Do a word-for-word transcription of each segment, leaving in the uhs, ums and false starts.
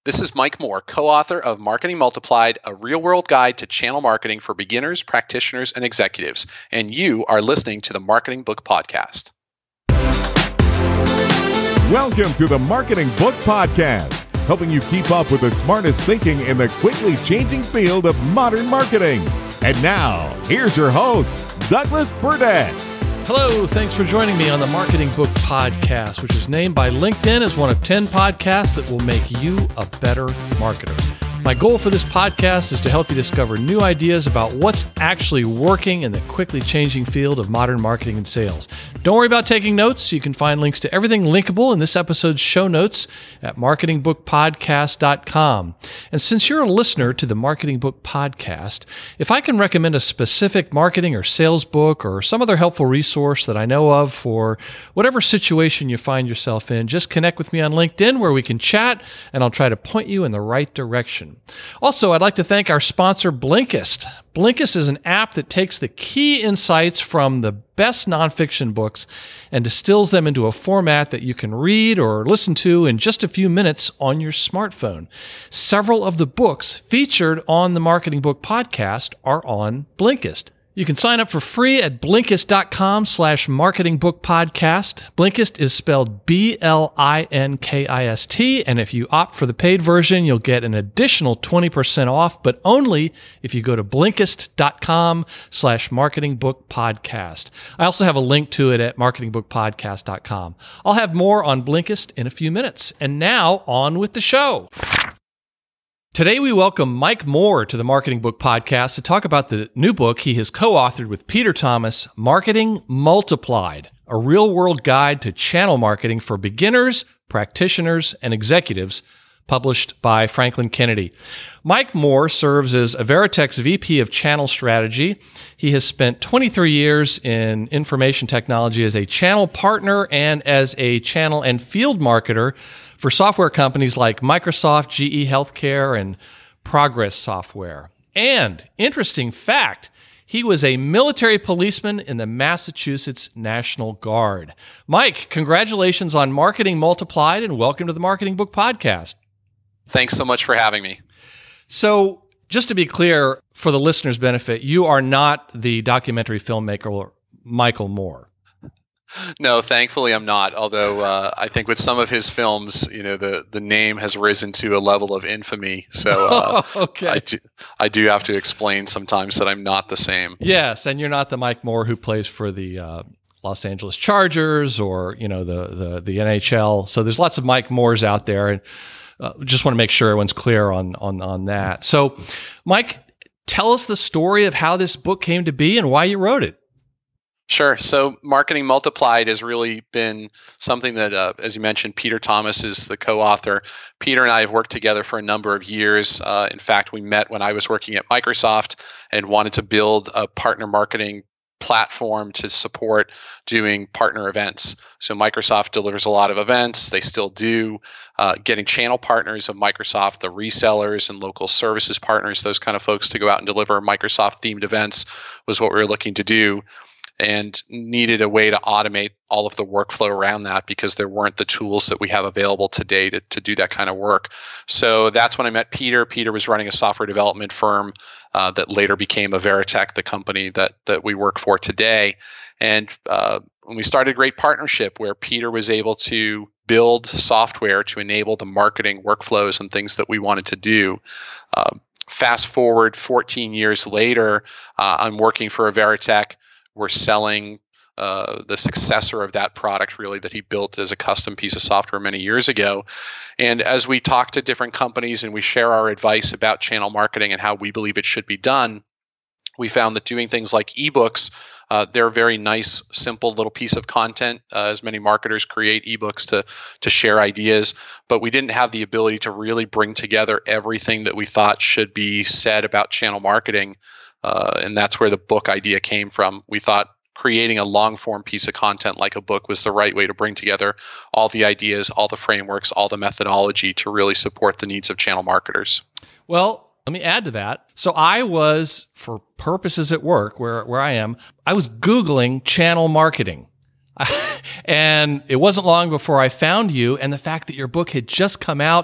This is Mike Moore, co-author of Marketing Multiplied, a real-world guide to channel marketing for beginners, practitioners, and executives. And you are listening to the Marketing Book Podcast. Welcome to the Marketing Book Podcast, helping you keep up with the smartest thinking in the quickly changing field of modern marketing. And now, here's your host, Douglas Burdett. Hello, thanks for joining me on the Marketing Book Podcast, which is named by LinkedIn as one of ten podcasts that will make you a better marketer. My goal for this podcast is to help you discover new ideas about what's actually working in the quickly changing field of modern marketing and sales. Don't worry about taking notes. You can find links to everything linkable in this episode's show notes at marketing book podcast dot com. And since you're a listener to the Marketing Book Podcast, if I can recommend a specific marketing or sales book or some other helpful resource that I know of for whatever situation you find yourself in, just connect with me on LinkedIn where we can chat and I'll try to point you in the right direction. Also, I'd like to thank our sponsor, Blinkist. Blinkist is an app that takes the key insights from the best nonfiction books and distills them into a format that you can read or listen to in just a few minutes on your smartphone. Several of the books featured on the Marketing Book Podcast are on Blinkist. You can sign up for free at Blinkist dot com slash marketing book podcast. Blinkist is spelled B L I N K I S T, and if you opt for the paid version, you'll get an additional twenty percent off, but only if you go to Blinkist dot com slash marketing book podcast. I also have a link to it at marketing book podcast dot com. I'll have more on Blinkist in a few minutes. And now, on with the show. Today, we welcome Mike Moore to the Marketing Book Podcast to talk about the new book he has co-authored with Peter Thomas, Marketing Multiplied, a real-world guide to channel marketing for beginners, practitioners, and executives, published by Franklin Kennedy. Mike Moore serves as Veritex V P of Channel Strategy. He has spent twenty-three years in information technology as a channel partner and as a channel and field marketer for software companies like Microsoft, G E Healthcare, and Progress Software. And, interesting fact, he was a military policeman in the Massachusetts National Guard. Mike, congratulations on Marketing Multiplied, and welcome to the Marketing Book Podcast. Thanks so much for having me. So, just to be clear, for the listeners' benefit, you are not the documentary filmmaker Michael Moore. No, thankfully I'm not. Although uh, I think with some of his films, you know, the, the name has risen to a level of infamy. So uh, okay. I, do, I do have to explain sometimes that I'm not the same. Yes, and you're not the Mike Moore who plays for the uh, Los Angeles Chargers or, you know, the, the the N H L. So there's lots of Mike Moores out there, and uh, just want to make sure everyone's clear on on on that. So, Mike, tell us the story of how this book came to be and why you wrote it. Sure. So Marketing Multiplied has really been something that, uh, as you mentioned, Peter Thomas is the co-author. Peter and I have worked together for a number of years. Uh, in fact, we met when I was working at Microsoft and wanted to build a partner marketing platform to support doing partner events. So Microsoft delivers a lot of events. They still do. Uh, getting channel partners of Microsoft, the resellers and local services partners, those kind of folks to go out and deliver Microsoft-themed events was what we were looking to do, and needed a way to automate all of the workflow around that because there weren't the tools that we have available today to, to do that kind of work. So that's when I met Peter. Peter was running a software development firm uh, that later became a Veritech, the company that that we work for today. And uh, when we started a great partnership where Peter was able to build software to enable the marketing workflows and things that we wanted to do. Uh, fast forward fourteen years later, uh, I'm working for a Veritech. We're selling uh, the successor of that product, really, that he built as a custom piece of software many years ago. And as we talk to different companies and we share our advice about channel marketing and how we believe it should be done, we found that doing things like ebooks, uh, they're a very nice, simple little piece of content, uh, as many marketers create ebooks to, to share ideas. But we didn't have the ability to really bring together everything that we thought should be said about channel marketing. Uh, and that's where the book idea came from. We thought creating a long-form piece of content like a book was the right way to bring together all the ideas, all the frameworks, all the methodology to really support the needs of channel marketers. Well, let me add to that. So I was, for purposes at work, where, where I am, I was Googling channel marketing. And it wasn't long before I found you, and the fact that your book had just come out,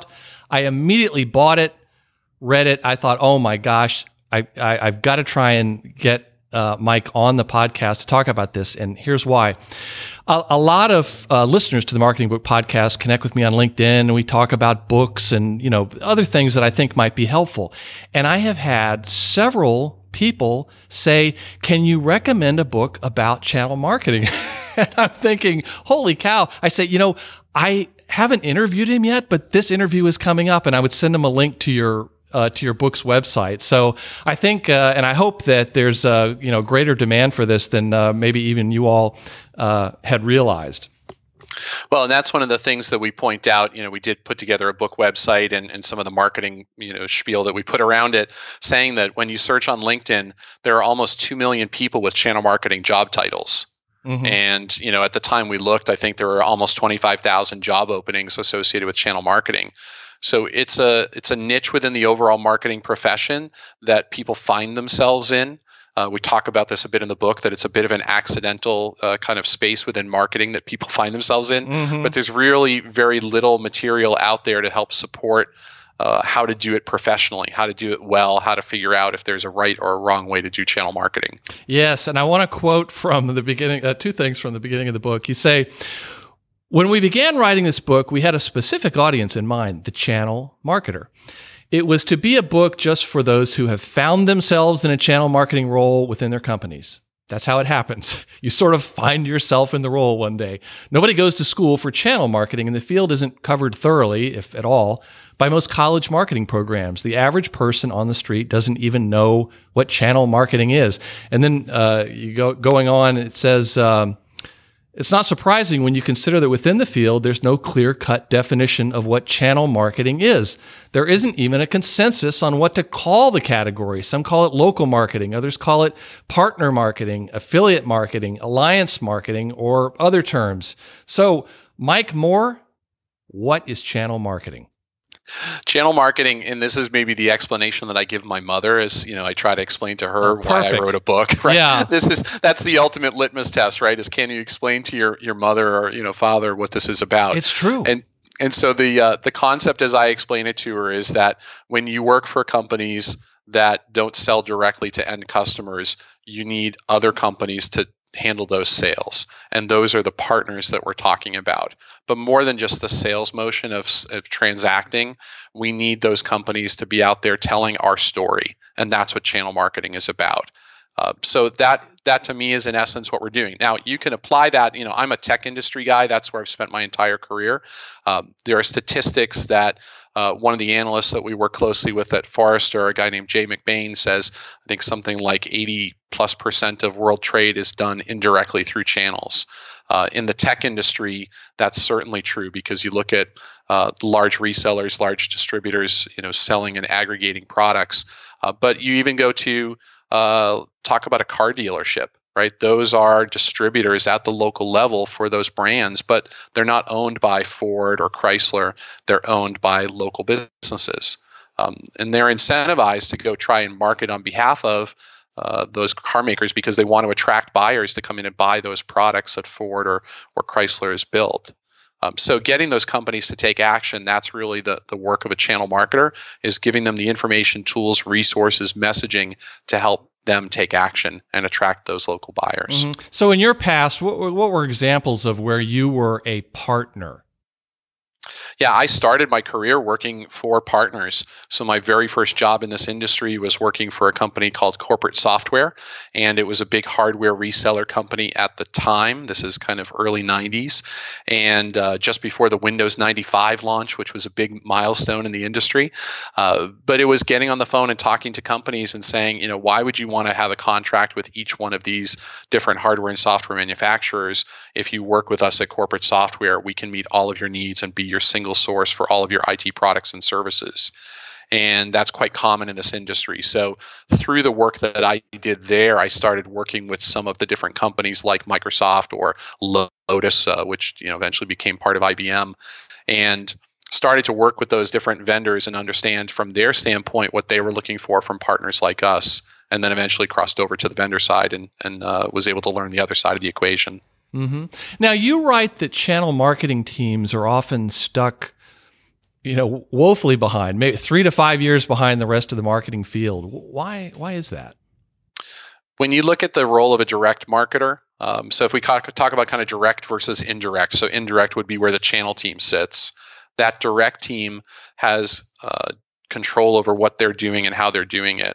I immediately bought it, read it. I thought, oh my gosh, I, I, I've got to try and get uh, Mike on the podcast to talk about this. And here's why. A, a lot of uh, listeners to the Marketing Book Podcast connect with me on LinkedIn, and we talk about books and, you know, other things that I think might be helpful. And I have had several people say, can you recommend a book about channel marketing? And I'm thinking, holy cow. I say, you know, I haven't interviewed him yet, but this interview is coming up, and I would send him a link to your Uh, to your book's website. So I think, uh, and I hope that there's uh, you know greater demand for this than uh, maybe even you all uh, had realized. Well, and that's one of the things that we point out. You know, we did put together a book website and, and some of the marketing, you know, spiel that we put around it, saying that when you search on LinkedIn, there are almost two million people with channel marketing job titles. Mm-hmm. And, you know, at the time we looked, I think there were almost twenty-five thousand job openings associated with channel marketing. So it's a it's a niche within the overall marketing profession that people find themselves in. Uh, we talk about this a bit in the book, that it's a bit of an accidental uh, kind of space within marketing that people find themselves in. Mm-hmm. But there's really very little material out there to help support uh, how to do it professionally, how to do it well, how to figure out if there's a right or a wrong way to do channel marketing. Yes, and I want to quote from the beginning, uh, two things from the beginning of the book. You say, when we began writing this book, we had a specific audience in mind, the channel marketer. It was to be a book just for those who have found themselves in a channel marketing role within their companies. That's how it happens. You sort of find yourself in the role one day. Nobody goes to school for channel marketing, and the field isn't covered thoroughly, if at all, by most college marketing programs. The average person on the street doesn't even know what channel marketing is. And then uh, you go going on, it says, um, it's not surprising when you consider that within the field, there's no clear-cut definition of what channel marketing is. There isn't even a consensus on what to call the category. Some call it local marketing. Others call it partner marketing, affiliate marketing, alliance marketing, or other terms. So, Mike Moore, what is channel marketing? Channel marketing, and this is maybe the explanation that I give my mother, is, you know, I try to explain to her Perfect. why I wrote a book. Right? Yeah. This is that's the ultimate litmus test, right? Is can you explain to your your mother or, you know, father what this is about? It's true. And and so the uh, the concept, as I explain it to her, is that when you work for companies that don't sell directly to end customers, you need other companies to handle those sales. And those are the partners that we're talking about. But more than just the sales motion of, of transacting, we need those companies to be out there telling our story. And that's what channel marketing is about. Uh, so that that to me is in essence what we're doing. Now, you can apply that. You know, I'm a tech industry guy. That's where I've spent my entire career. Um, there are statistics that uh, one of the analysts that we work closely with at Forrester, a guy named Jay McBain, says, I think something like eighty plus percent of world trade is done indirectly through channels. Uh, in the tech industry, that's certainly true, because you look at uh, large resellers, large distributors, you know, selling and aggregating products. Uh, but you even go to uh, talk about a car dealership, right? Those are distributors at the local level for those brands, but they're not owned by Ford or Chrysler. They're owned by local businesses. Um, and they're incentivized to go try and market on behalf of uh, those car makers, because they want to attract buyers to come in and buy those products that Ford or, or Chrysler has built. Um, so getting those companies to take action, that's really the, the work of a channel marketer, is giving them the information, tools, resources, messaging to help them take action and attract those local buyers. Mm-hmm. So in your past, what, what were examples of where you were a partner? Yeah, I started my career working for partners. So my very first job in this industry was working for a company called Corporate Software, and it was a big hardware reseller company at the time. This is kind of early nineties, and uh, just before the Windows ninety-five launch, which was a big milestone in the industry. Uh, but it was getting on the phone and talking to companies and saying, you know, why would you want to have a contract with each one of these different hardware and software manufacturers? If you work with us at Corporate Software, we can meet all of your needs and be your single source for all of your I T products and services. And that's quite common in this industry. So through the work that I did there, I started working with some of the different companies like Microsoft or Lotus, uh, which, you know, eventually became part of I B M, and started to work with those different vendors and understand from their standpoint what they were looking for from partners like us, and then eventually crossed over to the vendor side and, and uh, was able to learn the other side of the equation. Mm-hmm. Now, you write that channel marketing teams are often stuck you know, woefully behind, maybe three to five years behind the rest of the marketing field. Why? Why is that? When you look at the role of a direct marketer, um, so if we talk, talk about kind of direct versus indirect, so indirect would be where the channel team sits. That direct team has uh, control over what they're doing and how they're doing it.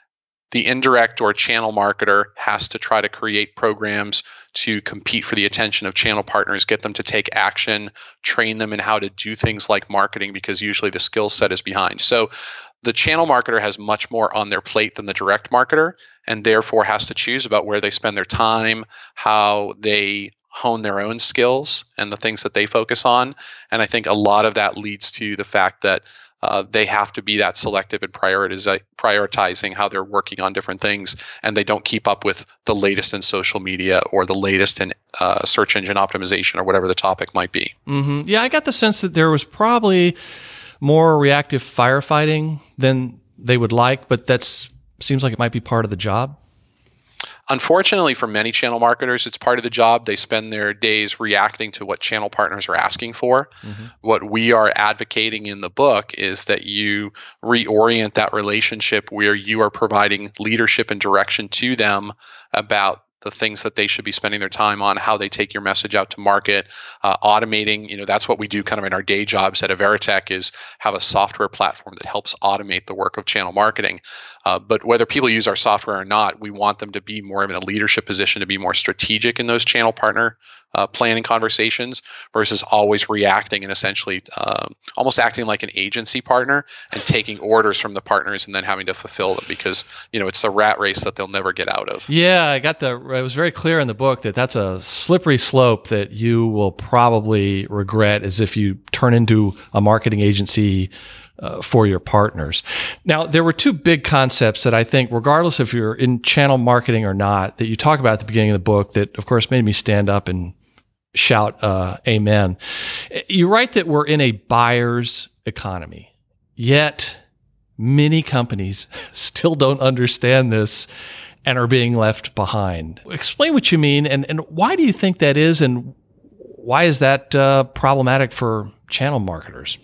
The indirect or channel marketer has to try to create programs to compete for the attention of channel partners, get them to take action, train them in how to do things like marketing, because usually the skill set is behind. So the channel marketer has much more on their plate than the direct marketer, and therefore has to choose about where they spend their time, how they hone their own skills and the things that they focus on. And I think a lot of that leads to the fact that Uh, they have to be that selective and prioritize, prioritizing how they're working on different things, and they don't keep up with the latest in social media or the latest in uh, search engine optimization or whatever the topic might be. Mm-hmm. Yeah, I got the sense that there was probably more reactive firefighting than they would like, but that seems like it might be part of the job. Unfortunately, for many channel marketers, it's part of the job. They spend their days reacting to what channel partners are asking for. Mm-hmm. What we are advocating in the book is that you reorient that relationship where you are providing leadership and direction to them about the things that they should be spending their time on, how they take your message out to market, uh, automating. You know, that's what we do kind of in our day jobs at Averitech, is have a software platform that helps automate the work of channel marketing. Uh, but whether people use our software or not, we want them to be more in a leadership position, to be more strategic in those channel partner uh, planning conversations, versus always reacting and essentially um, almost acting like an agency partner and taking orders from the partners and then having to fulfill them, because, you know, it's the rat race that they'll never get out of. Yeah, I got the, it was very clear in the book that that's a slippery slope that you will probably regret, as if you turn into a marketing agency Uh, for your partners. Now, there were two big concepts that I think, regardless if you're in channel marketing or not, that you talk about at the beginning of the book that, of course, made me stand up and shout uh, amen. You write that we're in a buyer's economy, yet many companies still don't understand this and are being left behind. Explain what you mean, and, and why do you think that is, and why is that uh, problematic for channel marketers?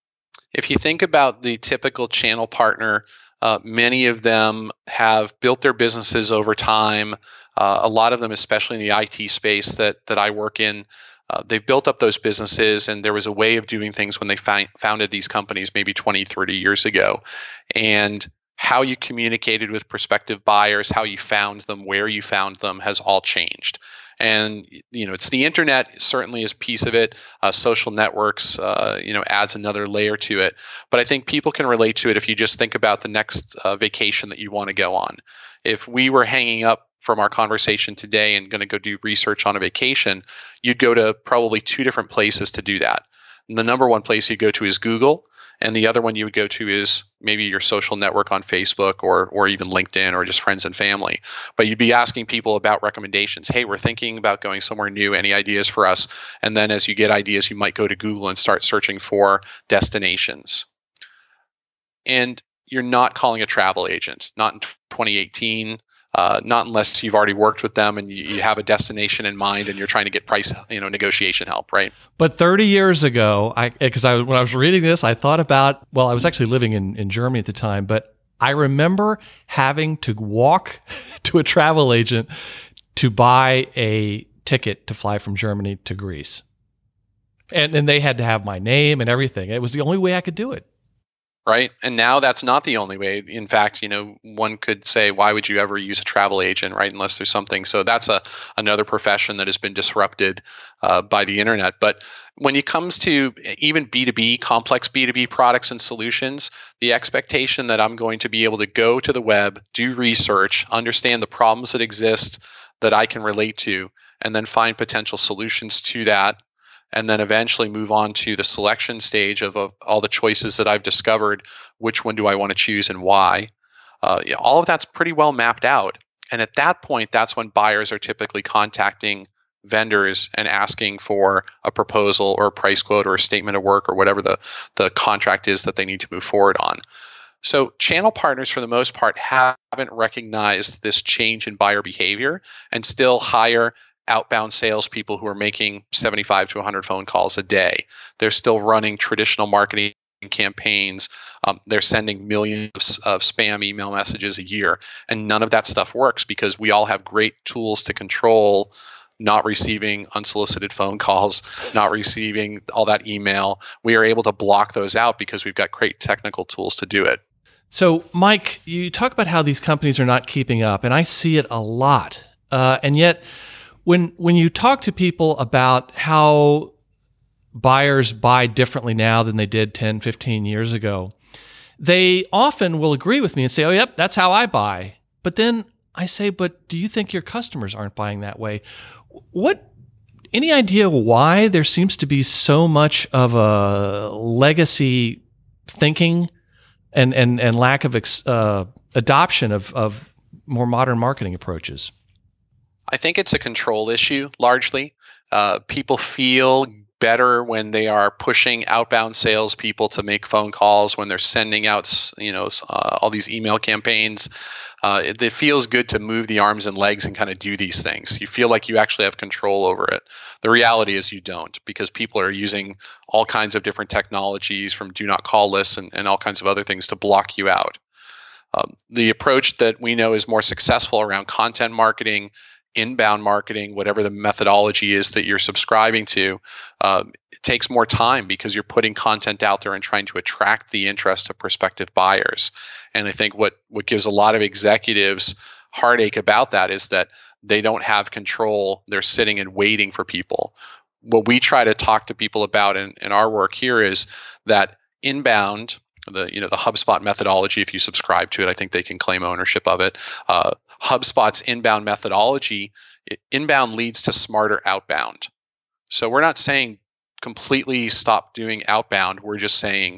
If you think about the typical channel partner, uh, many of them have built their businesses over time. Uh, a lot of them, especially in the I T space that that I work in, uh, they've built up those businesses, and there was a way of doing things when they found, founded these companies maybe twenty, thirty years ago. And how you communicated with prospective buyers, how you found them, where you found them has all changed. And, you know, it's the internet certainly is a piece of it. Uh, social networks, uh, you know, adds another layer to it. But I think people can relate to it if you just think about the next uh, vacation that you want to go on. If we were hanging up from our conversation today and going to go do research on a vacation, you'd go to probably two different places to do that. And the number one place you go to is Google. And the other one you would go to is maybe your social network on Facebook or or even LinkedIn or just friends and family. But you'd be asking people about recommendations. Hey, we're thinking about going somewhere new. Any ideas for us? And then as you get ideas, you might go to Google and start searching for destinations. And you're not calling a travel agent, not in twenty eighteen. Uh, not unless you've already worked with them and you, you have a destination in mind and you're trying to get price, you know, negotiation help, right? But thirty years ago, I because I when I was reading this, I thought about, well, I was actually living in, in Germany at the time, but I remember having to walk to a travel agent to buy a ticket to fly from Germany to Greece. And, and they had to have my name and everything. It was the only way I could do it. Right. And now that's not the only way. In fact, you know, one could say, why would you ever use a travel agent, right? Unless there's something. So that's a another profession that has been disrupted uh, by the internet. But when it comes to even B two B, complex B two B products and solutions, the expectation that I'm going to be able to go to the web, do research, understand the problems that exist that I can relate to, and then find potential solutions to that, and then eventually move on to the selection stage of, of all the choices that I've discovered. Which one do I want to choose and why? Uh, yeah, all of that's pretty well mapped out. And at that point, that's when buyers are typically contacting vendors and asking for a proposal or a price quote or a statement of work or whatever the, the contract is that they need to move forward on. So channel partners, for the most part, haven't recognized this change in buyer behavior and still hire outbound salespeople who are making seventy-five to one hundred phone calls a day. They're still running traditional marketing campaigns. Um, they're sending millions of spam email messages a year, and none of that stuff works because we all have great tools to control not receiving unsolicited phone calls, not receiving all that email. We are able to block those out because we've got great technical tools to do it. So, Mike, you talk about how these companies are not keeping up, and I see it a lot. Uh, and yet, when when you talk to people about how buyers buy differently now than they did ten, fifteen years ago, they often will agree with me and say, oh, yep, that's how I buy. But then I say, but do you think your customers aren't buying that way? What, any idea why there seems to be so much of a legacy thinking and, and, and lack of ex, uh, adoption of, of more modern marketing approaches? I think it's a control issue, largely. Uh, people feel better when they are pushing outbound salespeople to make phone calls, when they're sending out, you know, uh, all these email campaigns. Uh, it, it feels good to move the arms and legs and kind of do these things. You feel like you actually have control over it. The reality is you don't, because people are using all kinds of different technologies, from do not call lists and, and all kinds of other things to block you out. Um, the approach that we know is more successful around content marketing, inbound marketing, whatever the methodology is that you're subscribing to, uh, it takes more time because you're putting content out there and trying to attract the interest of prospective buyers. And I think what, what gives a lot of executives heartache about that is that they don't have control. They're sitting and waiting for people. What we try to talk to people about in, in our work here is that inbound, the you know the HubSpot methodology, if you subscribe to it, I think they can claim ownership of it. Uh, HubSpot's inbound methodology, it, inbound leads to smarter outbound. So we're not saying completely stop doing outbound. We're just saying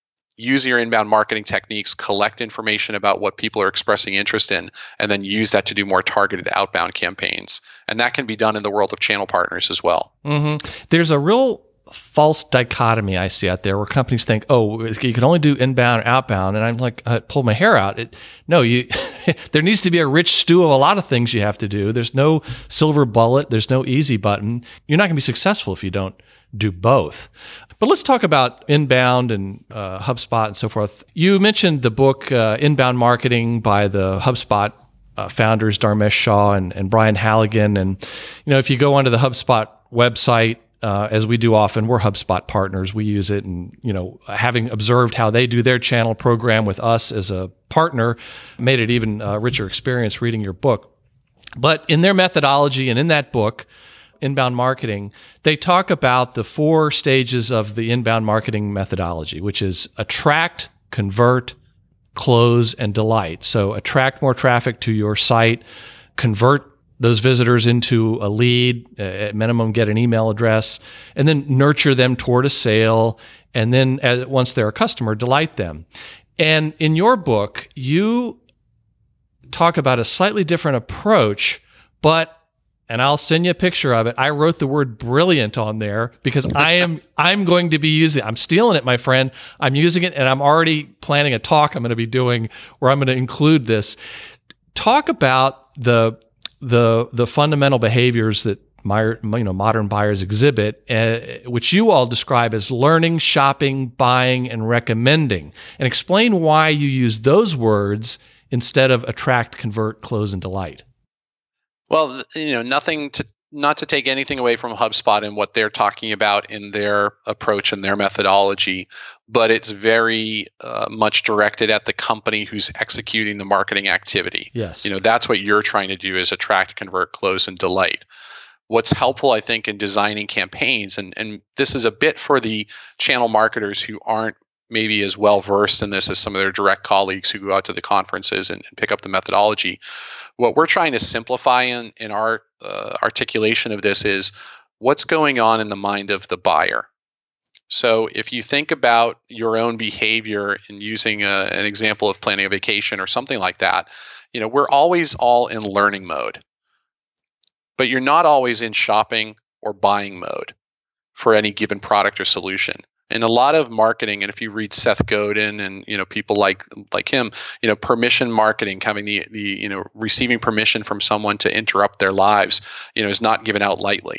use your inbound marketing techniques, collect information about what people are expressing interest in, and then use that to do more targeted outbound campaigns. And that can be done in the world of channel partners as well. Mm-hmm. There's a real false dichotomy I see out there where companies think, oh, you can only do inbound or outbound. And I'm like, I pull my hair out. It, no, you. There needs to be a rich stew of a lot of things you have to do. There's no silver bullet. There's no easy button. You're not going to be successful if you don't do both. But let's talk about inbound and uh, HubSpot and so forth. You mentioned the book uh, Inbound Marketing by the HubSpot uh, founders, Dharmesh Shah and, and Brian Halligan. And, you know, if you go onto the HubSpot website, Uh, as we do often, we're HubSpot partners. We use it, and you know, having observed how they do their channel program with us as a partner, made it even a richer experience reading your book. But in their methodology and in that book, Inbound Marketing, they talk about the four stages of the inbound marketing methodology, which is attract, convert, close, and delight. So attract more traffic to your site, convert those visitors into a lead, at minimum get an email address, and then nurture them toward a sale, and then as, once they're a customer, delight them. And in your book, you talk about a slightly different approach, but, and I'll send you a picture of it, I wrote the word brilliant on there because I am I'm going to be using it. I'm stealing it, my friend. I'm using it, and I'm already planning a talk I'm going to be doing where I'm going to include this. Talk about the the the fundamental behaviors that my, you know modern buyers exhibit, uh, which you all describe as learning, shopping, buying, and recommending, and explain why you use those words instead of attract, convert, close, and delight. Well, you know, nothing to not to take anything away from HubSpot and what they're talking about in their approach and their methodology, but it's very uh, much directed at the company who's executing the marketing activity. Yes. You know, that's what you're trying to do is attract, convert, close, and delight. What's helpful, I think, in designing campaigns, and, and this is a bit for the channel marketers who aren't maybe as well versed in this as some of their direct colleagues who go out to the conferences and, and pick up the methodology. What we're trying to simplify in, in our uh, articulation of this is what's going on in the mind of the buyer. So if you think about your own behavior in using a, an example of planning a vacation or something like that, you know, we're always all in learning mode, but you're not always in shopping or buying mode for any given product or solution. And a lot of marketing, and if you read Seth Godin and you know people like like him, you know permission marketing, having the the you know receiving permission from someone to interrupt their lives, you know, is not given out lightly.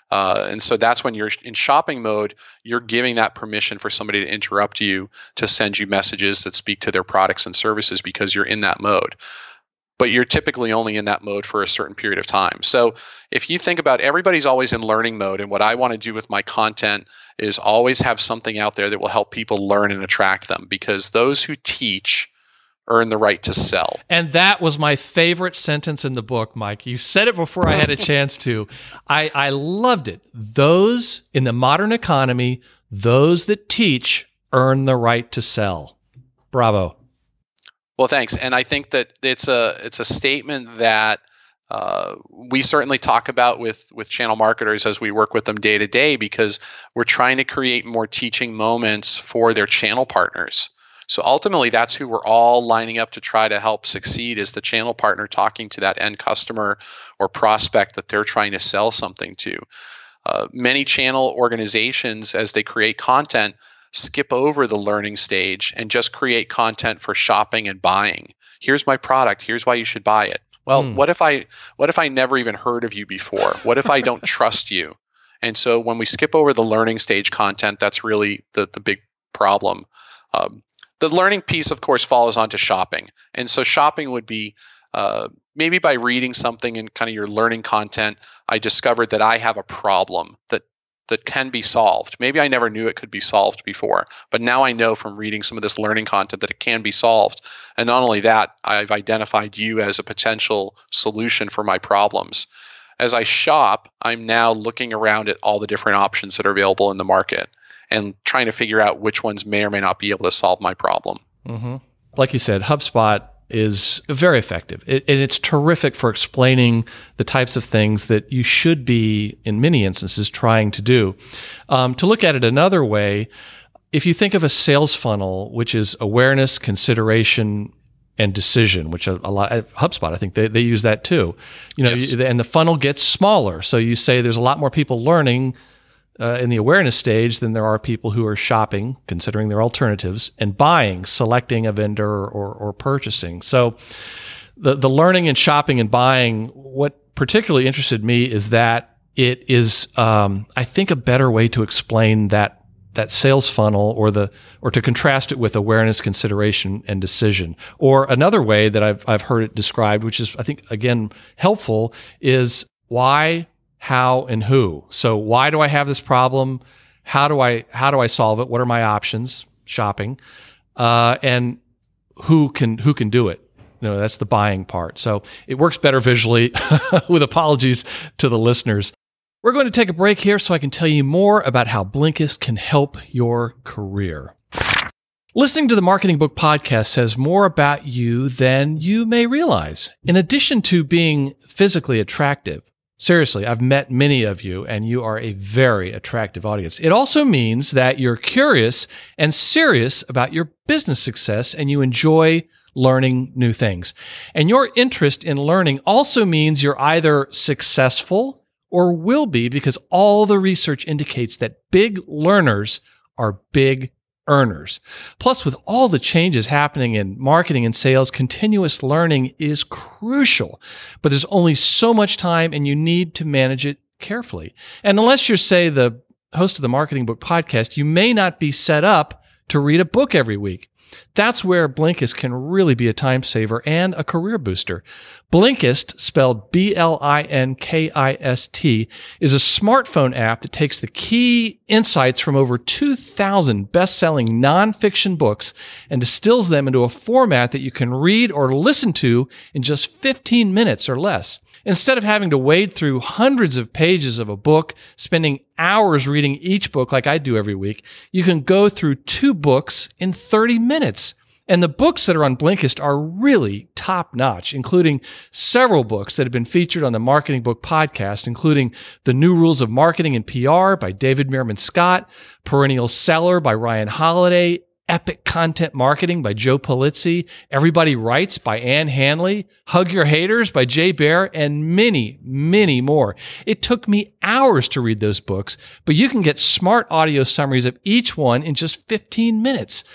Uh, and so that's when you're in shopping mode, you're giving that permission for somebody to interrupt you to send you messages that speak to their products and services because you're in that mode. But you're typically only in that mode for a certain period of time. So if you think about, everybody's always in learning mode, and what I want to do with my content is always have something out there that will help people learn and attract them, because those who teach earn the right to sell. And that was my favorite sentence in the book, Mike. You said it before I had a chance to. I, I loved it. Those in the modern economy, those that teach earn the right to sell. Bravo. Well, thanks. And I think that it's a it's a statement that uh, we certainly talk about with with channel marketers as we work with them day to day, because we're trying to create more teaching moments for their channel partners. So ultimately, that's who we're all lining up to try to help succeed, is the channel partner talking to that end customer or prospect that they're trying to sell something to. Uh, many channel organizations, as they create content, skip over the learning stage and just create content for shopping and buying. Here's my product. Here's why you should buy it. Well, mm. what if I what if I never even heard of you before? What if I don't trust you? And so when we skip over the learning stage content, that's really the the big problem. Um, The learning piece, of course, follows onto shopping. And so shopping would be uh, maybe by reading something in kind of your learning content, I discovered that I have a problem that that can be solved. Maybe I never knew it could be solved before, but now I know from reading some of this learning content that it can be solved. And not only that, I've identified you as a potential solution for my problems. As I shop, I'm now looking around at all the different options that are available in the market and trying to figure out which ones may or may not be able to solve my problem. Mm-hmm. Like you said, HubSpot is very effective. It, and it's terrific for explaining the types of things that you should be, in many instances, trying to do. Um, to look at it another way, if you think of a sales funnel, which is awareness, consideration, and decision, which a, a lot HubSpot, I think they, they use that too. You know, yes. And the funnel gets smaller. So you say there's a lot more people learning Uh, in the awareness stage than there are people who are shopping, considering their alternatives, and buying, selecting a vendor or, or purchasing. So the, the learning and shopping and buying, what particularly interested me is that it is, um, I think, a better way to explain that that sales funnel, or the or to contrast it with awareness, consideration, and decision. Or another way that I've I've heard it described, which is, I think, again, helpful, is why, how, and who. So why do I have this problem? How do I how do I solve it? What are my options? Shopping, uh, and who can who can do it? You know, that's the buying part. So it works better visually. With apologies to the listeners, we're going to take a break here so I can tell you more about how Blinkist can help your career. Listening to the Marketing Book Podcast says more about you than you may realize. In addition to being physically attractive, seriously, I've met many of you, and you are a very attractive audience. It also means that you're curious and serious about your business success, and you enjoy learning new things. And your interest in learning also means you're either successful or will be, because all the research indicates that big learners are big earners. Plus, with all the changes happening in marketing and sales, continuous learning is crucial. But there's only so much time, and you need to manage it carefully. And unless you're, say, the host of the Marketing Book Podcast, you may not be set up to read a book every week. That's where Blinkist can really be a time saver and a career booster. Blinkist, spelled B L I N K I S T, is a smartphone app that takes the key insights from over two thousand best-selling nonfiction books and distills them into a format that you can read or listen to in just fifteen minutes or less. Instead of having to wade through hundreds of pages of a book, spending hours reading each book like I do every week, you can go through two books in thirty minutes. And the books that are on Blinkist are really top-notch, including several books that have been featured on the Marketing Book Podcast, including The New Rules of Marketing and P R by David Meerman Scott, Perennial Seller by Ryan Holiday, Epic Content Marketing by Joe Pulizzi, Everybody Writes by Ann Hanley, Hug Your Haters by Jay Baer, and many, many more. It took me hours to read those books, but you can get smart audio summaries of each one in just fifteen minutes.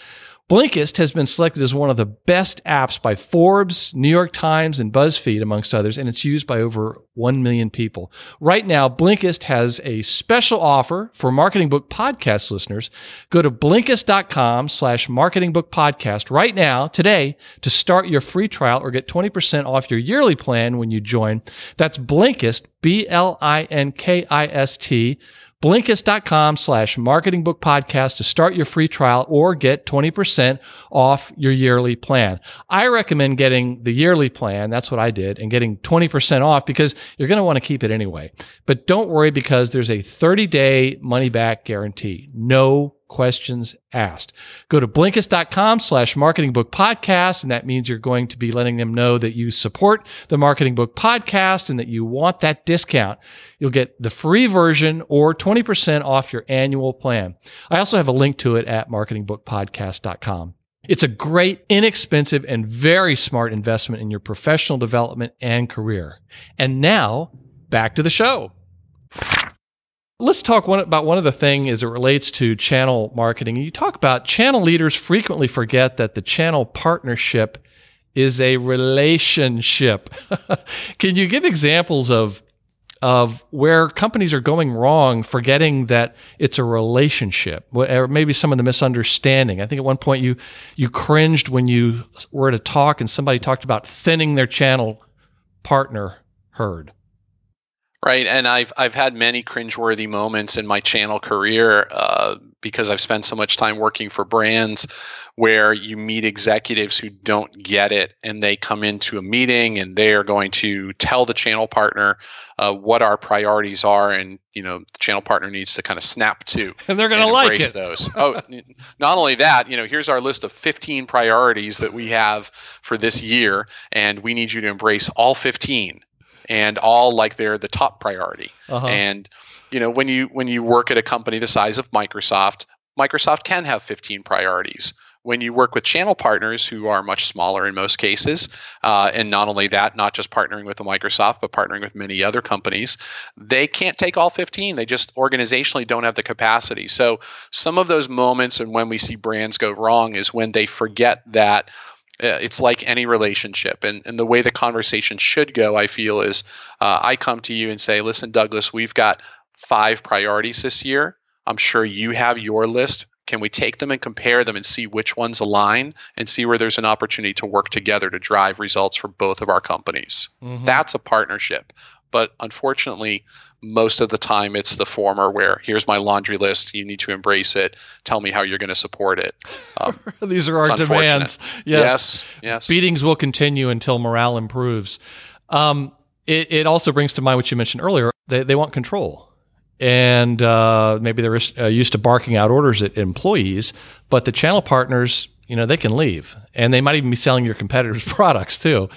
Blinkist has been selected as one of the best apps by Forbes, New York Times, and BuzzFeed, amongst others, and it's used by over one million people. Right now, Blinkist has a special offer for Marketing Book Podcast listeners. Go to Blinkist.com slash Marketing Book Podcast right now, today, to start your free trial or get twenty percent off your yearly plan when you join. That's Blinkist, B L I N K I S T, Blinkist.com slash Marketing Book Podcast to start your free trial or get twenty percent off your yearly plan. I recommend getting the yearly plan. That's what I did, and getting twenty percent off because you're going to want to keep it anyway. But don't worry, because there's a thirty-day money-back guarantee. No questions asked. Go to Blinkist.com slash Marketing Book Podcast, and that means you're going to be letting them know that you support the Marketing Book Podcast and that you want that discount. You'll get the free version or twenty percent off your annual plan. I also have a link to it at marketing book podcast dot com. It's a great, inexpensive, and very smart investment in your professional development and career. And now, back to the show. Let's talk one, about one of the things as it relates to channel marketing. You talk about channel leaders frequently forget that the channel partnership is a relationship. Can you give examples of of where companies are going wrong, forgetting that it's a relationship, or maybe some of the misunderstanding? I think at one point you you cringed when you were at a talk and somebody talked about thinning their channel partner herd. Right, and I've I've had many cringeworthy moments in my channel career uh, because I've spent so much time working for brands where you meet executives who don't get it, and they come into a meeting and they are going to tell the channel partner uh, what our priorities are, and you know the channel partner needs to kind of snap to, and they're going to like it. Those. Oh, not only that, you know, here's our list of fifteen priorities that we have for this year, and we need you to embrace all fifteen. And all like they're the top priority. Uh-huh. And you know, when you when you work at a company the size of Microsoft, Microsoft can have fifteen priorities. When you work with channel partners who are much smaller in most cases, uh, and not only that, not just partnering with a Microsoft, but partnering with many other companies, they can't take all fifteen. They just organizationally don't have the capacity. So some of those moments and when we see brands go wrong is when they forget that Uh, it's like any relationship. And, and the way the conversation should go, I feel, is uh, I come to you and say, listen, Douglas, we've got five priorities this year. I'm sure you have your list. Can we take them and compare them and see which ones align and see where there's an opportunity to work together to drive results for both of our companies? Mm-hmm. That's a partnership. But unfortunately, most of the time it's the former, where here's my laundry list. You need to embrace it. Tell me how you're going to support it. Um, These are our demands. Yes. yes. Yes. Beatings will continue until morale improves. Um, it, it also brings to mind what you mentioned earlier. They, they want control. And uh, maybe they're uh, used to barking out orders at employees, but the channel partners, you know, they can leave. And they might even be selling your competitors' products too.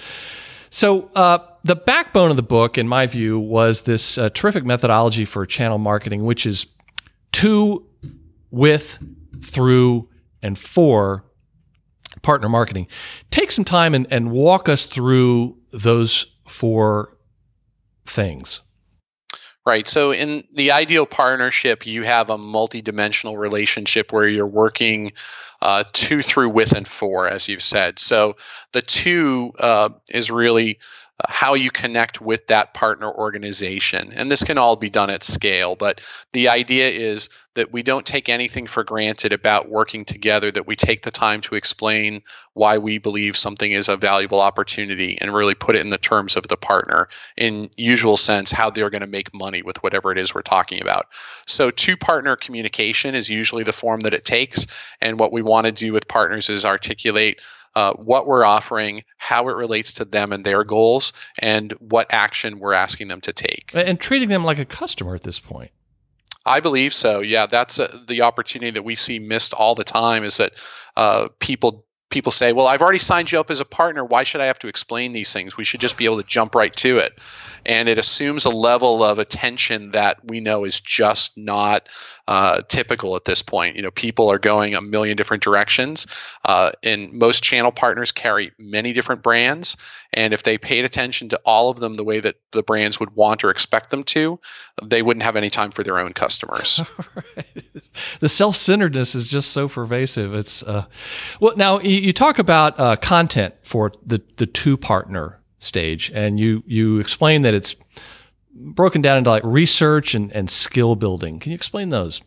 So uh, the backbone of the book, in my view, was this uh, terrific methodology for channel marketing, which is to, with, through, and for partner marketing. Take some time and, and walk us through those four things. Right. So in the ideal partnership, you have a multi-dimensional relationship where you're working uh, to, through, with, and for, as you've said. So the two uh, is really how you connect with that partner organization. And this can all be done at scale, but the idea is that we don't take anything for granted about working together, that we take the time to explain why we believe something is a valuable opportunity and really put it in the terms of the partner, in usual sense, how they're going to make money with whatever it is we're talking about. So two-partner communication is usually the form that it takes. And what we want to do with partners is articulate Uh, what we're offering, how it relates to them and their goals, and what action we're asking them to take. And treating them like a customer at this point. I believe so. Yeah, that's a, the opportunity that we see missed all the time, is that uh, people people say, well, I've already signed you up as a partner. Why should I have to explain these things? We should just be able to jump right to it. And it assumes a level of attention that we know is just not uh, typical at this point. You know, people are going a million different directions, uh, and most channel partners carry many different brands. And if they paid attention to all of them the way that the brands would want or expect them to, they wouldn't have any time for their own customers. Right. The self-centeredness is just so pervasive. It's uh, well. Now you, you talk about uh, content for the the two partner stage, and you you explain that it's broken down into like research and, and skill building. Can you explain those?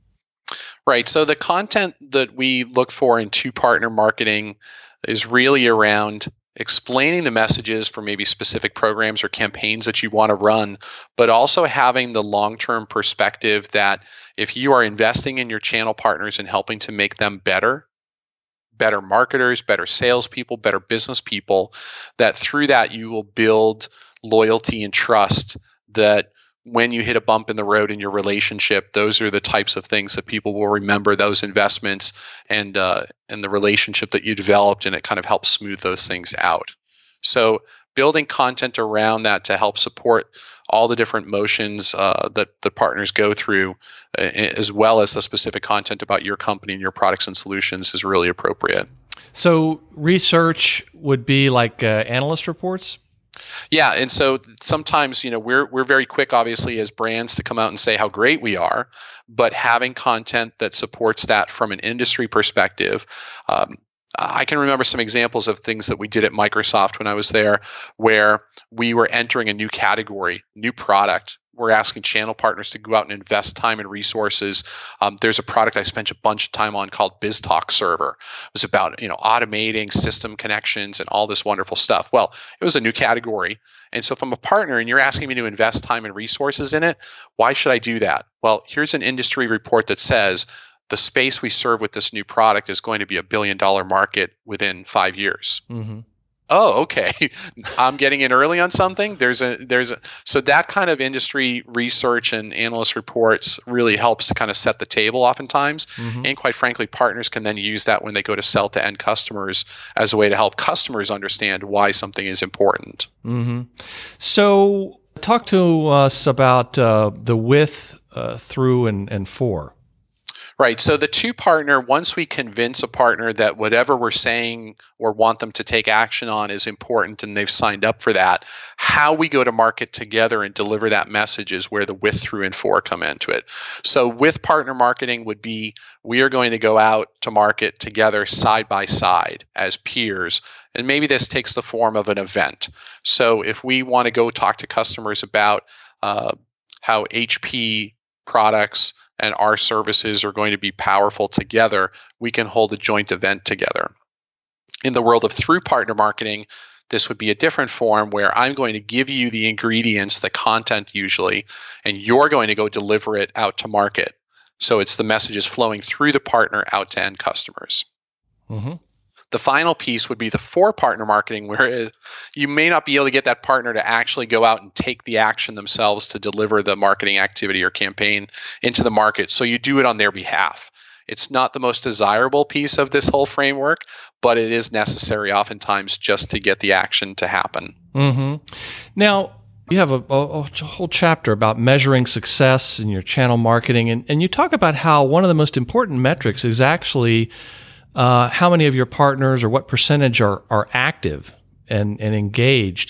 Right. So the content that we look for in two partner marketing is really around explaining the messages for maybe specific programs or campaigns that you want to run, but also having the long-term perspective that if you are investing in your channel partners and helping to make them better, better marketers, better salespeople, better business people, that through that you will build loyalty and trust, that when you hit a bump in the road in your relationship, those are the types of things that people will remember, those investments and uh, and the relationship that you developed, and it kind of helps smooth those things out. So building content around that to help support all the different motions uh, that the partners go through, uh, as well as the specific content about your company and your products and solutions, is really appropriate. So research would be like uh, analyst reports? Yeah, and so sometimes, you know, we're we're very quick, obviously, as brands to come out and say how great we are, but having content that supports that from an industry perspective. Um, I can remember some examples of things that we did at Microsoft when I was there, where we were entering a new category, new product. We're asking channel partners to go out and invest time and resources. Um, there's a product I spent a bunch of time on called BizTalk Server. It was about, you know, automating system connections and all this wonderful stuff. Well, it was a new category. And so if I'm a partner and you're asking me to invest time and resources in it, why should I do that? Well, here's an industry report that says the space we serve with this new product is going to be a billion dollar market within five years. Mm-hmm. Oh, okay. I'm getting in early on something. There's a there's a so that kind of industry research and analyst reports really helps to kind of set the table oftentimes. Mm-hmm. And quite frankly, partners can then use that when they go to sell to end customers as a way to help customers understand why something is important. Mm-hmm. So talk to us about uh, the with, uh, through, and, and for. Right. So the two partner, once we convince a partner that whatever we're saying or want them to take action on is important and they've signed up for that, how we go to market together and deliver that message is where the with, through, and for come into it. So with partner marketing would be, we are going to go out to market together side by side as peers. And maybe this takes the form of an event. So if we want to go talk to customers about uh, how H P products and our services are going to be powerful together, we can hold a joint event together. In the world of through partner marketing, this would be a different form where I'm going to give you the ingredients, the content usually, and you're going to go deliver it out to market. So it's the messages flowing through the partner out to end customers. Mm-hmm. The final piece would be the for partner marketing, where you may not be able to get that partner to actually go out and take the action themselves to deliver the marketing activity or campaign into the market. So you do it on their behalf. It's not the most desirable piece of this whole framework, but it is necessary oftentimes just to get the action to happen. Mm-hmm. Now, you have a, a, a whole chapter about measuring success in your channel marketing, and, and you talk about how one of the most important metrics is actually Uh, how many of your partners or what percentage are are active and, and engaged.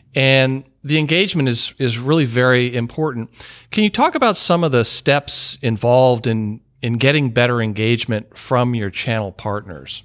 And the engagement is is really very important. Can you talk about some of the steps involved in, in getting better engagement from your channel partners?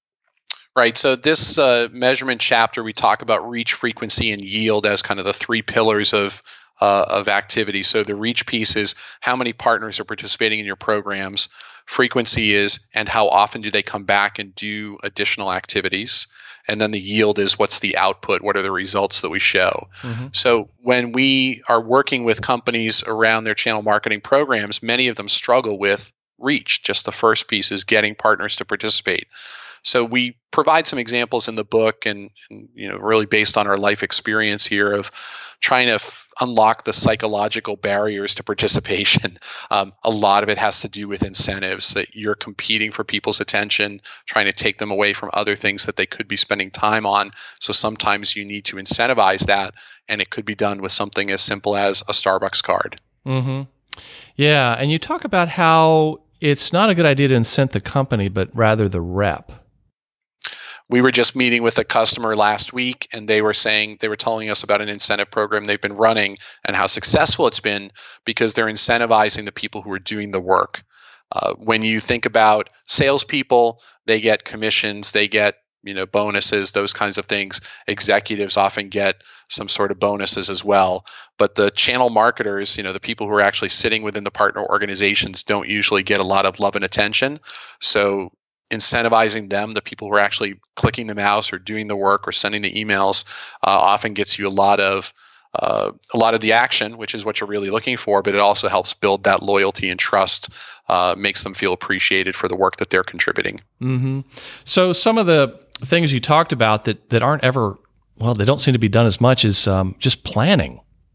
Right. So this uh, measurement chapter, we talk about reach, frequency, and yield as kind of the three pillars of uh, of activity. So the reach piece is how many partners are participating in your programs. Frequency is, and how often do they come back and do additional activities? And then the yield is, what's the output? What are the results that we show? Mm-hmm. So when we are working with companies around their channel marketing programs, many of them struggle with reach. Just the first piece is getting partners to participate. So we provide some examples in the book, and, and you know, really based on our life experience here of trying to f- unlock the psychological barriers to participation. Um, a lot of it has to do with incentives, that you're competing for people's attention, trying to take them away from other things that they could be spending time on. So sometimes you need to incentivize that, and it could be done with something as simple as a Starbucks card. Mm-hmm. Yeah, and you talk about how it's not a good idea to incent the company, but rather the rep. We were just meeting with a customer last week, and they were saying, they were telling us about an incentive program they've been running and how successful it's been because they're incentivizing the people who are doing the work. Uh, when you think about salespeople, they get commissions, they get you know bonuses, those kinds of things. Executives often get some sort of bonuses as well. But the channel marketers, you know, the people who are actually sitting within the partner organizations, don't usually get a lot of love and attention. So incentivizing them, the people who are actually clicking the mouse or doing the work or sending the emails, uh, often gets you a lot of uh, a lot of the action, which is what you're really looking for. But it also helps build that loyalty and trust, uh, makes them feel appreciated for the work that they're contributing. Mm-hmm. So some of the things you talked about that that aren't ever, well, they don't seem to be done as much as um, just planning.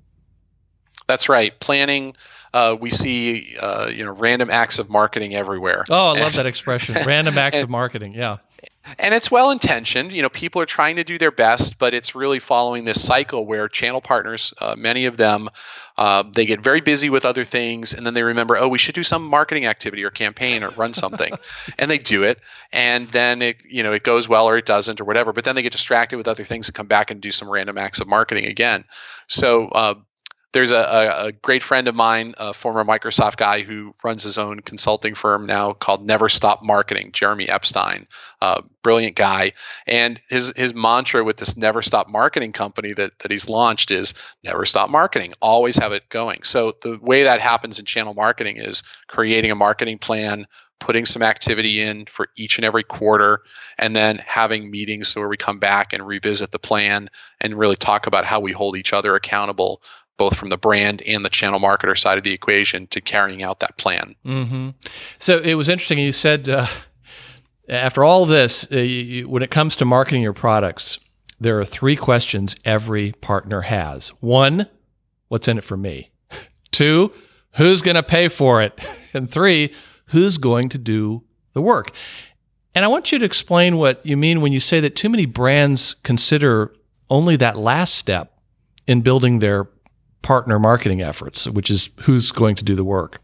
That's right, planning. Uh, we see, uh, you know, random acts of marketing everywhere. Oh, I love and, that expression, random acts and, of marketing. Yeah. And it's well-intentioned. You know, people are trying to do their best, but it's really following this cycle where channel partners, uh, many of them, uh, they get very busy with other things, and then they remember, oh, we should do some marketing activity or campaign or run something, and they do it, and then it, you know, it goes well or it doesn't or whatever. But then they get distracted with other things and come back and do some random acts of marketing again. So. Uh, There's a, a, a great friend of mine, a former Microsoft guy who runs his own consulting firm now called Never Stop Marketing, Jeremy Epstein, uh, brilliant guy. And his his mantra with this Never Stop Marketing company that, that he's launched is never stop marketing, always have it going. So the way that happens in channel marketing is creating a marketing plan, putting some activity in for each and every quarter, and then having meetings where we come back and revisit the plan and really talk about how we hold each other accountable, both from the brand and the channel marketer side of the equation, to carrying out that plan. Mm-hmm. So it was interesting. You said uh, after all of this, uh, you, when it comes to marketing your products, there are three questions every partner has. One, what's in it for me? Two, who's going to pay for it? And three, who's going to do the work? And I want you to explain what you mean when you say that too many brands consider only that last step in building their partner marketing efforts, which is who's going to do the work.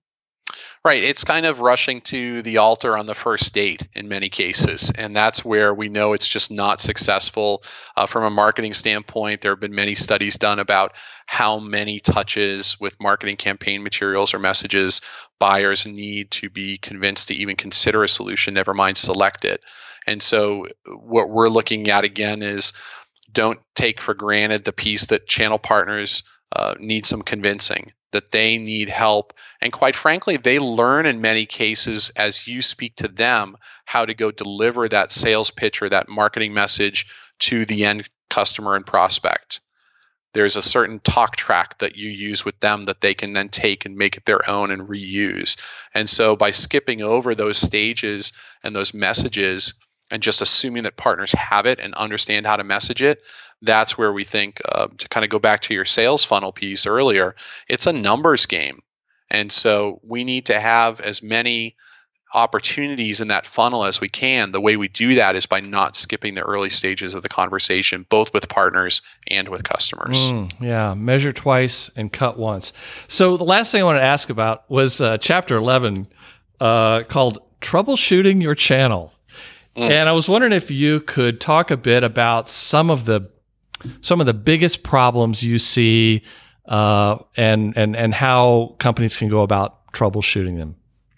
Right. It's kind of rushing to the altar on the first date in many cases. And that's where we know it's just not successful. Uh, from a marketing standpoint, there have been many studies done about how many touches with marketing campaign materials or messages buyers need to be convinced to even consider a solution, never mind select it. And so what we're looking at again is don't take for granted the piece that channel partners Uh, need some convincing, that they need help. And quite frankly, they learn in many cases as you speak to them how to go deliver that sales pitch or that marketing message to the end customer and prospect. There's a certain talk track that you use with them that they can then take and make it their own and reuse. And so by skipping over those stages and those messages and just assuming that partners have it and understand how to message it, that's where we think, uh, to kind of go back to your sales funnel piece earlier, it's a numbers game. And so we need to have as many opportunities in that funnel as we can. The way we do that is by not skipping the early stages of the conversation, both with partners and with customers. Mm, yeah, measure twice and cut once. So the last thing I wanted to ask about was uh, chapter eleven uh, called Troubleshooting Your Channel. Mm. And I was wondering if you could talk a bit about some of the some of the biggest problems you see, uh, and and and how companies can go about troubleshooting them.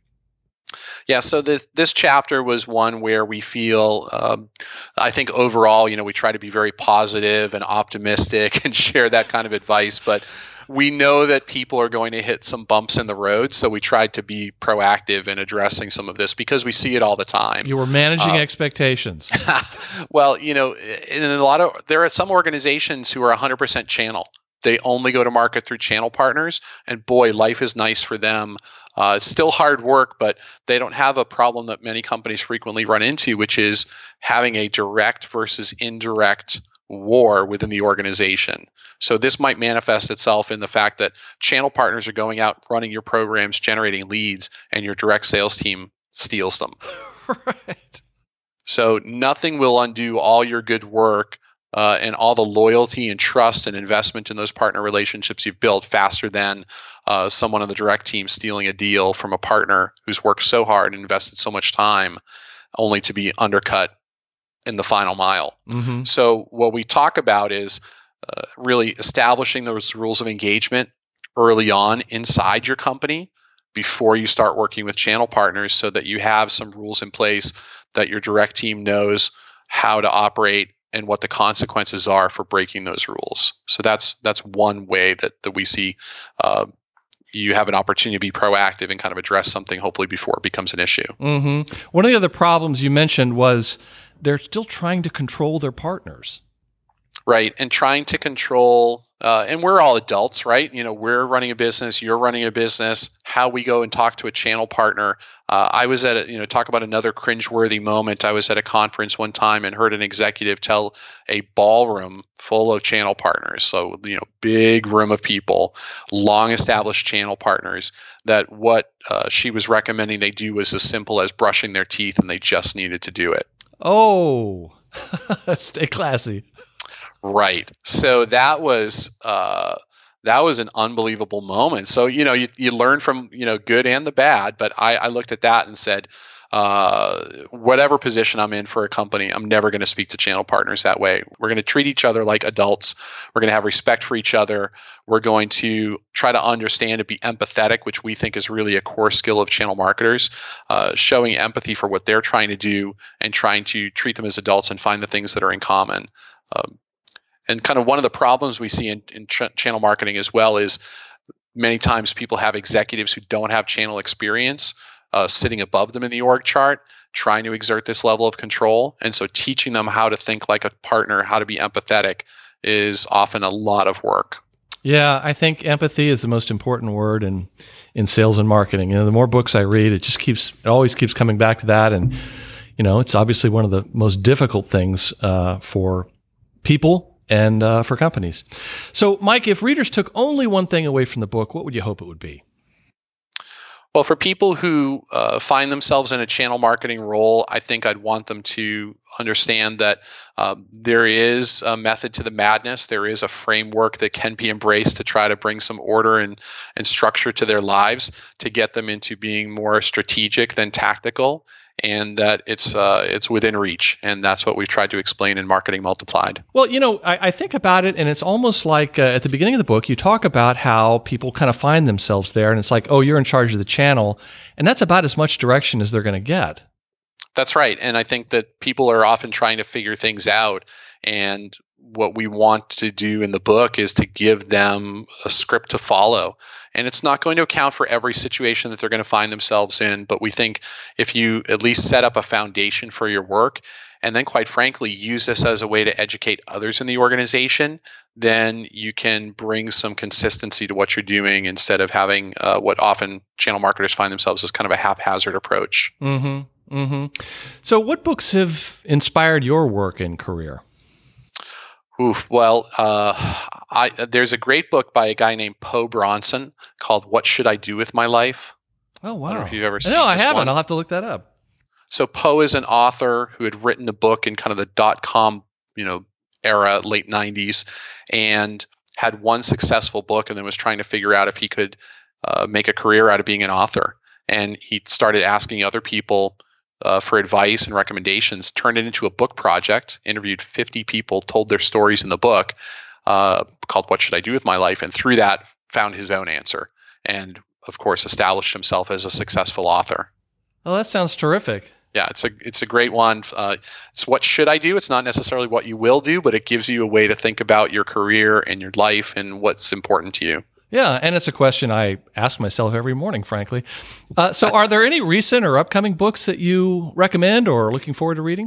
Yeah, so this this chapter was one where we feel, um, I think overall, you know, we try to be very positive and optimistic and share that kind of advice, but we know that people are going to hit some bumps in the road, so we tried to be proactive in addressing some of this because we see it all the time. You were managing uh, expectations. Well, you know, in a lot of there are some organizations who are one hundred percent channel. They only go to market through channel partners, and boy, life is nice for them. Uh, it's still hard work, but they don't have a problem that many companies frequently run into, which is having a direct versus indirect war within the organization. So this might manifest itself in the fact that channel partners are going out running your programs, generating leads, and your direct sales team steals them. Right. So nothing will undo all your good work uh, and all the loyalty and trust and investment in those partner relationships you've built faster than uh, someone on the direct team stealing a deal from a partner who's worked so hard and invested so much time only to be undercut in the final mile. Mm-hmm. So what we talk about is uh, really establishing those rules of engagement early on inside your company before you start working with channel partners, so that you have some rules in place that your direct team knows how to operate and what the consequences are for breaking those rules. So that's that's one way that, that we see uh, you have an opportunity to be proactive and kind of address something hopefully before it becomes an issue. Mm-hmm. One of the other problems you mentioned was they're still trying to control their partners. Right. And trying to control, uh, and we're all adults, right? You know, we're running a business, you're running a business, how we go and talk to a channel partner. Uh, I was at a, you know, talk about another cringeworthy moment. I was at a conference one time and heard an executive tell a ballroom full of channel partners. So, you know, big room of people, long established channel partners, that what uh, she was recommending they do was as simple as brushing their teeth, and they just needed to do it. Oh, stay classy. Right. So that was uh, that was an unbelievable moment. So, you know, you, you learn from, you know, good and the bad, but I, I looked at that and said, uh, whatever position I'm in for a company, I'm never going to speak to channel partners that way. We're going to treat each other like adults. We're going to have respect for each other. We're going to try to understand and be empathetic, which we think is really a core skill of channel marketers, uh, showing empathy for what they're trying to do and trying to treat them as adults and find the things that are in common. Um, And kind of one of the problems we see in, in ch- channel marketing as well is many times people have executives who don't have channel experience uh, sitting above them in the org chart, trying to exert this level of control. And so teaching them how to think like a partner, how to be empathetic, is often a lot of work. Yeah, I think empathy is the most important word in, in sales and marketing. You know, the more books I read, it just keeps, it always keeps coming back to that. And, you know, it's obviously one of the most difficult things uh, for people and uh, for companies. So, Mike, if readers took only one thing away from the book, what would you hope it would be? Well, for people who uh, find themselves in a channel marketing role, I think I'd want them to understand that uh, there is a method to the madness. There is a framework that can be embraced to try to bring some order and, and structure to their lives to get them into being more strategic than tactical, and that it's uh, it's within reach. And that's what we've tried to explain in Marketing Multiplied. Well, you know, I, I think about it, and it's almost like uh, at the beginning of the book, you talk about how people kind of find themselves there, and it's like, oh, you're in charge of the channel, and that's about as much direction as they're going to get. That's right. And I think that people are often trying to figure things out, and what we want to do in the book is to give them a script to follow. And it's not going to account for every situation that they're going to find themselves in, but we think if you at least set up a foundation for your work, and then quite frankly, use this as a way to educate others in the organization, then you can bring some consistency to what you're doing instead of having uh, what often channel marketers find themselves as kind of a haphazard approach. Mm-hmm. Mm-hmm. So what books have inspired your work and career? Oof. Well, uh, I, there's a great book by a guy named Poe Bronson called "What Should I Do with My Life?" Oh, wow! I don't know if you've ever seen. No, I this haven't. one. I'll have to look that up. So Poe is an author who had written a book in kind of the dot-com, you know, era, late nineties, and had one successful book, and then was trying to figure out if he could uh, make a career out of being an author. And he started asking other people Uh, for advice and recommendations, turned it into a book project, interviewed fifty people, told their stories in the book uh, called "What Should I Do with My Life?" And through that, found his own answer. And of course, established himself as a successful author. Oh, that sounds terrific. Yeah, it's a it's a great one. Uh, it's what should I do? It's not necessarily what you will do, but it gives you a way to think about your career and your life and what's important to you. Yeah, and it's a question I ask myself every morning, frankly. Uh, so are there any recent or upcoming books that you recommend or are looking forward to reading?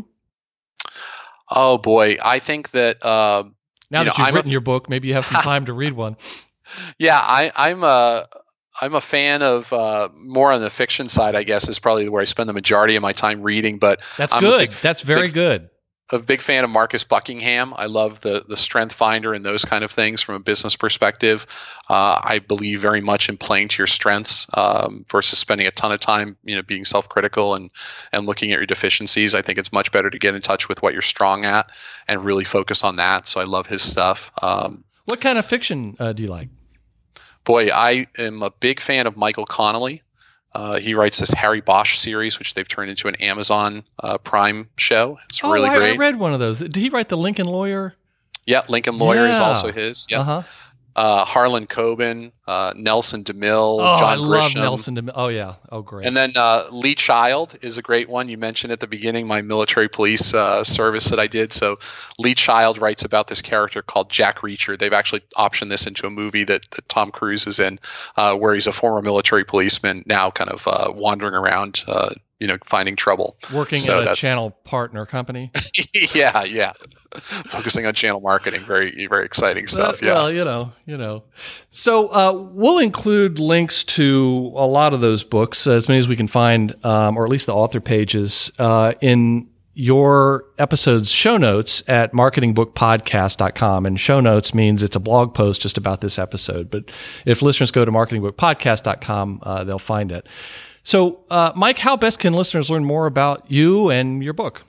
Oh, boy. I think that... Uh, now you that know, you've I'm written a, your book, maybe you have some time to read one. Yeah, I, I'm a, I'm a fan of uh, more on the fiction side, I guess, is probably where I spend the majority of my time reading. But that's I'm good. Big, that's very big, good. A big fan of Marcus Buckingham. I love the the Strength Finder and those kind of things from a business perspective. Uh, I believe very much in playing to your strengths um, versus spending a ton of time, you know, being self-critical and and looking at your deficiencies. I think it's much better to get in touch with what you're strong at and really focus on that. So I love his stuff. Um, what kind of fiction uh, do you like? Boy, I am a big fan of Michael Connelly. Uh, he writes this Harry Bosch series, which they've turned into an Amazon uh, Prime show. It's oh, really I, great. I read one of those. Did he write The Lincoln Lawyer? Yeah, Lincoln Lawyer yeah. is also his. Yeah. Uh-huh. Uh, Harlan Coben, uh, Nelson DeMille, oh, John I Grisham. love Nelson DeMille. Oh, yeah. Oh, great. And then uh, Lee Child is a great one. You mentioned at the beginning my military police uh, service that I did. So Lee Child writes about this character called Jack Reacher. They've actually optioned this into a movie that, that Tom Cruise is in, uh, where he's a former military policeman now kind of uh, wandering around, uh, you know, finding trouble. Working so at a that, channel partner company. yeah, yeah. Focusing on channel marketing, very, very exciting stuff. Yeah. Well, you know, you know. So uh, we'll include links to a lot of those books, as many as we can find, um, or at least the author pages, uh, in your episode's show notes at marketing book podcast dot com. And show notes means it's a blog post just about this episode. But if listeners go to marketing book podcast dot com, uh, they'll find it. So, uh, Mike, how best can listeners learn more about you and your book?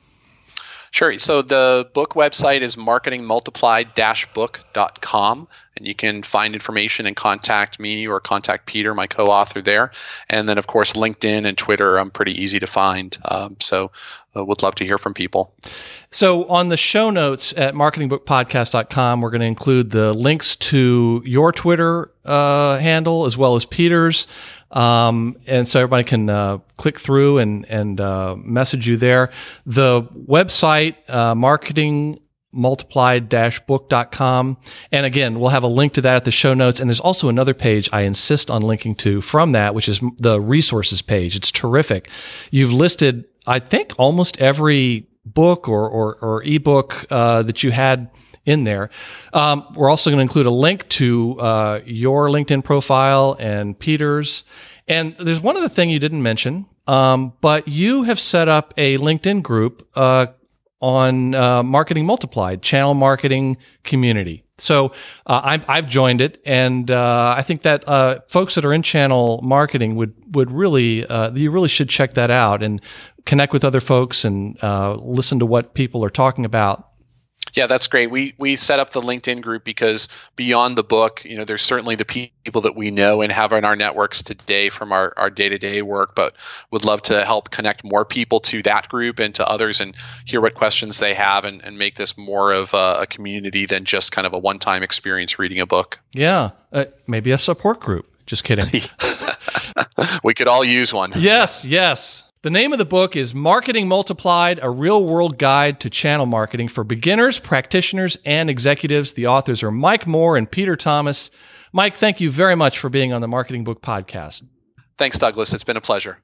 Sure. So the book website is marketing multiplied dash book dot com, and you can find information and contact me or contact Peter, my co-author there. And then, of course, LinkedIn and Twitter, I'm pretty easy to find. Um, so uh, would love to hear from people. So on the show notes at marketing book podcast dot com, we're going to include the links to your Twitter uh, handle as well as Peter's. Um, and so everybody can uh, click through and and uh, message you there. The website, uh, marketing multiplied dash book dot com. And again, we'll have a link to that at the show notes. And there's also another page I insist on linking to from that, which is the resources page. It's terrific. You've listed, I think, almost every book or, or, or ebook uh, that you had in there. Um, we're also going to include a link to uh, your LinkedIn profile and Peter's. And there's one other thing you didn't mention, um, but you have set up a LinkedIn group uh, on uh, Marketing Multiplied, channel marketing community. So uh, I've, I've joined it, and uh, I think that uh, folks that are in channel marketing would would really uh, you really should check that out and connect with other folks and uh, listen to what people are talking about. Yeah, that's great. We we set up the LinkedIn group because beyond the book, you know, there's certainly the people that we know and have in our networks today from our, our day-to-day work, but would love to help connect more people to that group and to others and hear what questions they have and, and make this more of a, a community than just kind of a one-time experience reading a book. Yeah, uh, maybe a support group. Just kidding. We could all use one. Yes, yes. The name of the book is Marketing Multiplied, a real-world guide to channel marketing for beginners, practitioners, and executives. The authors are Mike Moore and Peter Thomas. Mike, thank you very much for being on the Marketing Book Podcast. Thanks, Douglas. It's been a pleasure.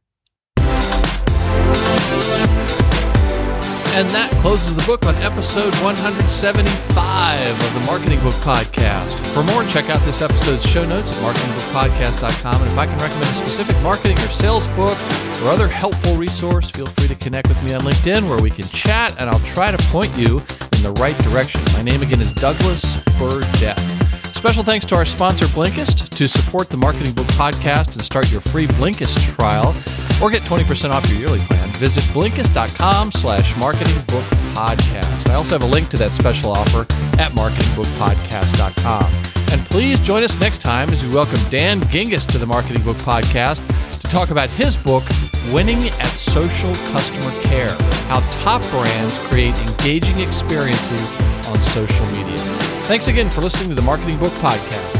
And that closes the book on episode one seventy-five of the Marketing Book Podcast. For more, check out this episode's show notes at marketing book podcast dot com. And if I can recommend a specific marketing or sales book or other helpful resource, feel free to connect with me on LinkedIn where we can chat and I'll try to point you in the right direction. My name again is Douglas Burdett. Special thanks to our sponsor, Blinkist. To support the Marketing Book Podcast and start your free Blinkist trial or get twenty percent off your yearly plan, visit blinkist.com slash marketing book podcast. I also have a link to that special offer at marketing book podcast dot com. And please join us next time as we welcome Dan Gingiss to the Marketing Book Podcast to talk about his book, Winning at Social Customer Care, How Top Brands Create Engaging Experiences on Social Media. Thanks again for listening to the Marketing Book Podcast.